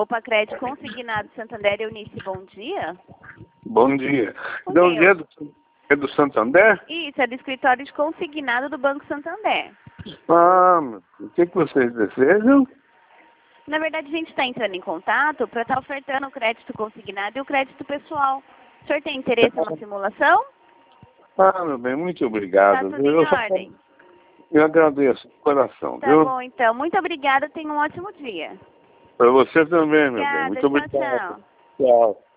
Poupa Crédito Consignado Santander, Eunice, bom dia. Bom dia. Com Bom quem dia, é do Santander? Isso, é do escritório de consignado do Banco Santander. Ah, o que vocês desejam? Na verdade, a gente está entrando em contato para estar ofertando o crédito consignado e o crédito pessoal. O senhor tem interesse numa simulação? Ah, meu bem, muito Tá obrigado. tudo em ordem. Eu agradeço de coração, Tá viu? bom, então. Muito obrigada. Tenha um ótimo dia. Para você também, meu bem. Obrigada. Muito Tchau, obrigado. tchau. Tchau.